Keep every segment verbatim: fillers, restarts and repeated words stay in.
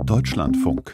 Deutschlandfunk.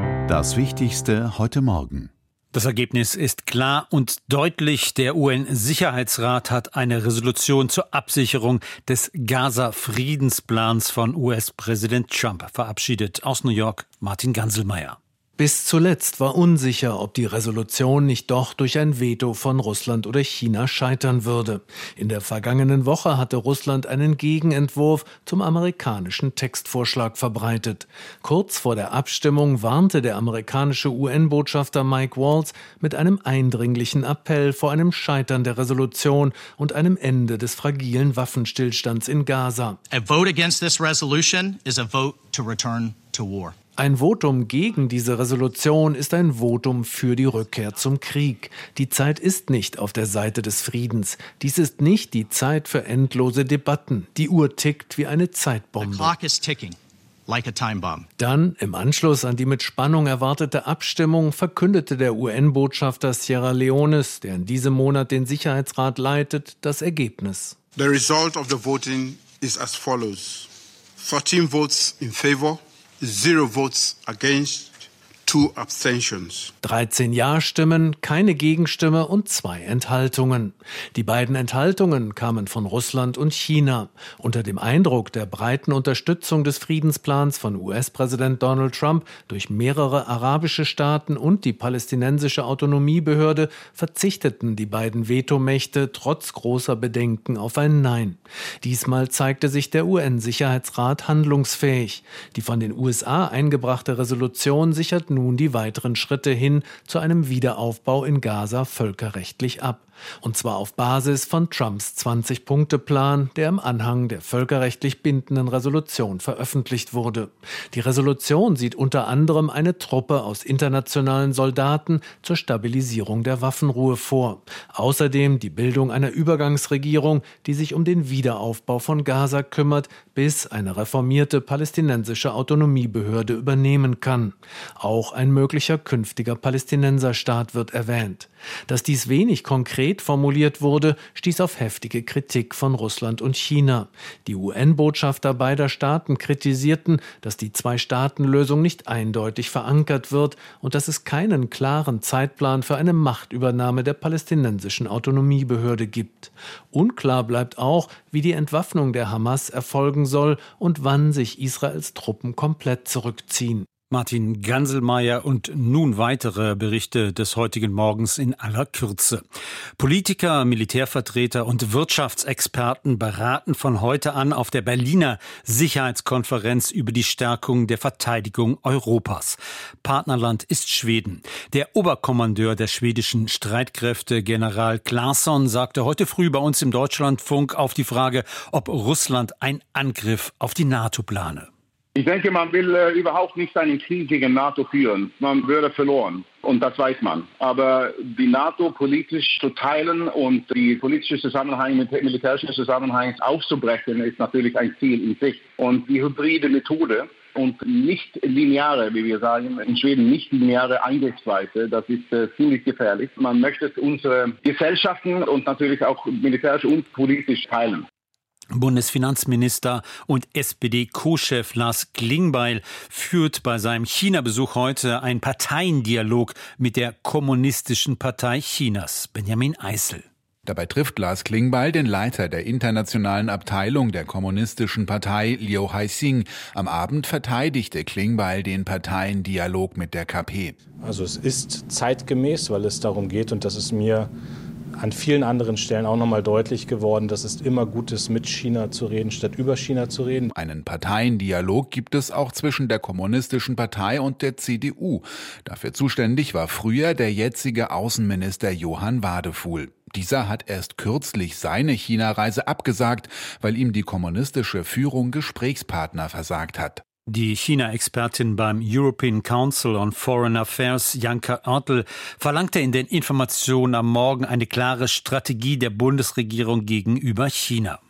Das Wichtigste heute Morgen. Das Ergebnis ist klar und deutlich. Der U N-Sicherheitsrat hat eine Resolution zur Absicherung des Gaza-Friedensplans von U S-Präsident Trump verabschiedet. Aus New York, Martin Ganselmeier. Bis zuletzt war unsicher, ob die Resolution nicht doch durch ein Veto von Russland oder China scheitern würde. In der vergangenen Woche hatte Russland einen Gegenentwurf zum amerikanischen Textvorschlag verbreitet. Kurz vor der Abstimmung warnte der amerikanische U N-Botschafter Mike Waltz mit einem eindringlichen Appell vor einem Scheitern der Resolution und einem Ende des fragilen Waffenstillstands in Gaza. A vote against this resolution is a vote to return to war. Ein Votum gegen diese Resolution ist ein Votum für die Rückkehr zum Krieg. Die Zeit ist nicht auf der Seite des Friedens. Dies ist nicht die Zeit für endlose Debatten. Die Uhr tickt wie eine Zeitbombe. The clock is ticking like a time bomb. Dann, im Anschluss an die mit Spannung erwartete Abstimmung, verkündete der U N-Botschafter Sierra Leones, der in diesem Monat den Sicherheitsrat leitet, das Ergebnis. The result of the voting is as follows. thirteen votes in favor. Zero votes against, two abstentions. dreizehn Ja-Stimmen, keine Gegenstimme und zwei Enthaltungen. Die beiden Enthaltungen kamen von Russland und China. Unter dem Eindruck der breiten Unterstützung des Friedensplans von U S-Präsident Donald Trump durch mehrere arabische Staaten und die palästinensische Autonomiebehörde verzichteten die beiden Vetomächte trotz großer Bedenken auf ein Nein. Diesmal zeigte sich der U N-Sicherheitsrat handlungsfähig. Die von den U S A eingebrachte Resolution sichert nun die weiteren Schritte hin zu einem Wiederaufbau in Gaza völkerrechtlich ab. Und zwar auf Basis von Trumps zwanzig-Punkte-Plan, der im Anhang der völkerrechtlich bindenden Resolution veröffentlicht wurde. Die Resolution sieht unter anderem eine Truppe aus internationalen Soldaten zur Stabilisierung der Waffenruhe vor. Außerdem die Bildung einer Übergangsregierung, die sich um den Wiederaufbau von Gaza kümmert, bis eine reformierte palästinensische Autonomiebehörde übernehmen kann. Auch ein möglicher künftiger Palästinenserstaat wird erwähnt. Dass dies wenig konkret formuliert wurde, stieß auf heftige Kritik von Russland und China. Die U N-Botschafter beider Staaten kritisierten, dass die Zwei-Staaten-Lösung nicht eindeutig verankert wird und dass es keinen klaren Zeitplan für eine Machtübernahme der palästinensischen Autonomiebehörde gibt. Unklar bleibt auch, wie die Entwaffnung der Hamas erfolgen soll und wann sich Israels Truppen komplett zurückziehen. Martin Ganselmeier und nun weitere Berichte des heutigen Morgens in aller Kürze. Politiker, Militärvertreter und Wirtschaftsexperten beraten von heute an auf der Berliner Sicherheitskonferenz über die Stärkung der Verteidigung Europas. Partnerland ist Schweden. Der Oberkommandeur der schwedischen Streitkräfte, General Claesson, sagte heute früh bei uns im Deutschlandfunk auf die Frage, ob Russland einen Angriff auf die NATO plane. Ich denke, man will äh, überhaupt nicht einen Krieg gegen NATO führen. Man würde verloren. Und das weiß man. Aber die NATO politisch zu teilen und die politische Zusammenhang mit militärischen Zusammenhang aufzubrechen, ist natürlich ein Ziel in sich. Und die hybride Methode und nicht lineare, wie wir sagen, in Schweden nicht lineare Angriffsweise, das ist äh, ziemlich gefährlich. Man möchte unsere Gesellschaften und natürlich auch militärisch und politisch teilen. Bundesfinanzminister und S P D-Co-Chef Lars Klingbeil führt bei seinem China-Besuch heute einen Parteiendialog mit der Kommunistischen Partei Chinas, Benjamin Eisel. Dabei trifft Lars Klingbeil den Leiter der internationalen Abteilung der Kommunistischen Partei, Liu Haixing. Am Abend verteidigte Klingbeil den Parteiendialog mit der K P. Also es ist zeitgemäß, weil es darum geht, und das ist mir an vielen anderen Stellen auch nochmal deutlich geworden, dass es immer gut ist, mit China zu reden, statt über China zu reden. Einen Parteiendialog gibt es auch zwischen der Kommunistischen Partei und der C D U. Dafür zuständig war früher der jetzige Außenminister Johann Wadefuhl. Dieser hat erst kürzlich seine China-Reise abgesagt, weil ihm die kommunistische Führung Gesprächspartner versagt hat. Die China-Expertin beim European Council on Foreign Affairs, Janka Oertel, verlangte in den Informationen am Morgen eine klare Strategie der Bundesregierung gegenüber China.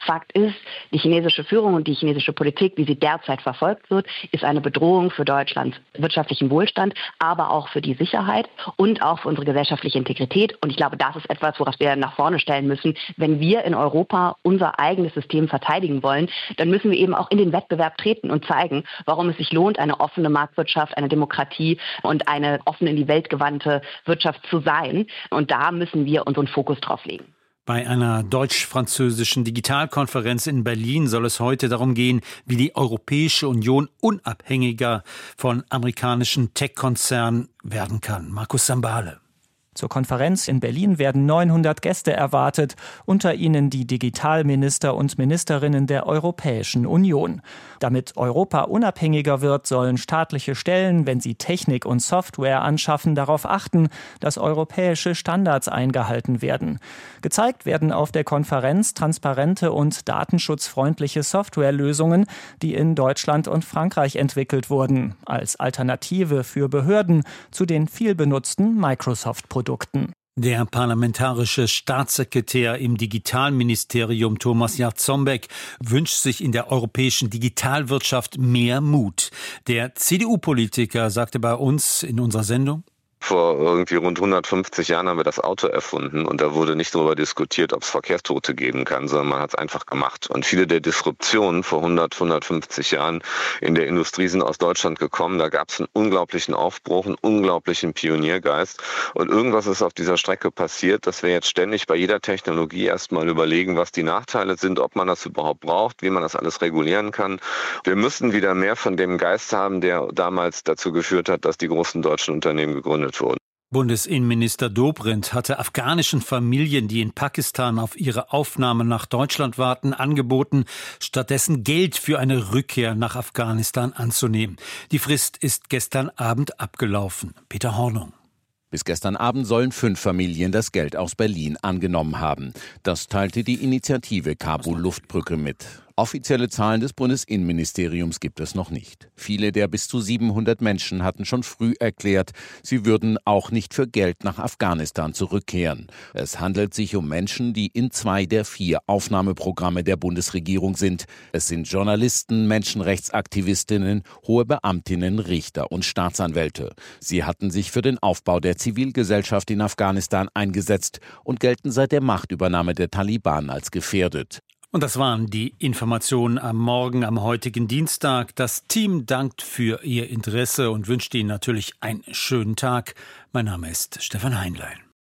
Fakt ist, die chinesische Führung und die chinesische Politik, wie sie derzeit verfolgt wird, ist eine Bedrohung für Deutschlands wirtschaftlichen Wohlstand, aber auch für die Sicherheit und auch für unsere gesellschaftliche Integrität. Und ich glaube, das ist etwas, worauf wir nach vorne stellen müssen. Wenn wir in Europa unser eigenes System verteidigen wollen, dann müssen wir eben auch in den Wettbewerb treten und zeigen, warum es sich lohnt, eine offene Marktwirtschaft, eine Demokratie und eine offen in die Welt gewandte Wirtschaft zu sein. Und da müssen wir unseren Fokus drauf legen. Bei einer deutsch-französischen Digitalkonferenz in Berlin soll es heute darum gehen, wie die Europäische Union unabhängiger von amerikanischen Tech-Konzernen werden kann. Markus Sambale. Zur Konferenz in Berlin werden neunhundert Gäste erwartet, unter ihnen die Digitalminister und Ministerinnen der Europäischen Union. Damit Europa unabhängiger wird, sollen staatliche Stellen, wenn sie Technik und Software anschaffen, darauf achten, dass europäische Standards eingehalten werden. Gezeigt werden auf der Konferenz transparente und datenschutzfreundliche Softwarelösungen, die in Deutschland und Frankreich entwickelt wurden, als Alternative für Behörden zu den viel benutzten Microsoft-Produkten. Der parlamentarische Staatssekretär im Digitalministerium Thomas Jarzombeck wünscht sich in der europäischen Digitalwirtschaft mehr Mut. Der C D U-Politiker sagte bei uns in unserer Sendung: Vor irgendwie rund hundertfünfzig Jahren haben wir das Auto erfunden und da wurde nicht darüber diskutiert, ob es Verkehrstote geben kann, sondern man hat es einfach gemacht. Und viele der Disruptionen vor hundert, hundertfünfzig Jahren in der Industrie sind aus Deutschland gekommen. Da gab es einen unglaublichen Aufbruch, einen unglaublichen Pioniergeist. Und irgendwas ist auf dieser Strecke passiert, dass wir jetzt ständig bei jeder Technologie erstmal überlegen, was die Nachteile sind, ob man das überhaupt braucht, wie man das alles regulieren kann. Wir müssen wieder mehr von dem Geist haben, der damals dazu geführt hat, dass die großen deutschen Unternehmen gegründet wurden. Bundesinnenminister Dobrindt hatte afghanischen Familien, die in Pakistan auf ihre Aufnahme nach Deutschland warten, angeboten, stattdessen Geld für eine Rückkehr nach Afghanistan anzunehmen. Die Frist ist gestern Abend abgelaufen. Peter Hornung. Bis gestern Abend sollen fünf Familien das Geld aus Berlin angenommen haben. Das teilte die Initiative Kabul-Luftbrücke mit. Offizielle Zahlen des Bundesinnenministeriums gibt es noch nicht. Viele der bis zu siebenhundert Menschen hatten schon früh erklärt, sie würden auch nicht für Geld nach Afghanistan zurückkehren. Es handelt sich um Menschen, die in zwei der vier Aufnahmeprogramme der Bundesregierung sind. Es sind Journalisten, Menschenrechtsaktivistinnen, hohe Beamtinnen, Richter und Staatsanwälte. Sie hatten sich für den Aufbau der Zivilgesellschaft in Afghanistan eingesetzt und gelten seit der Machtübernahme der Taliban als gefährdet. Und das waren die Informationen am Morgen, am heutigen Dienstag. Das Team dankt für Ihr Interesse und wünscht Ihnen natürlich einen schönen Tag. Mein Name ist Stefan Heinlein.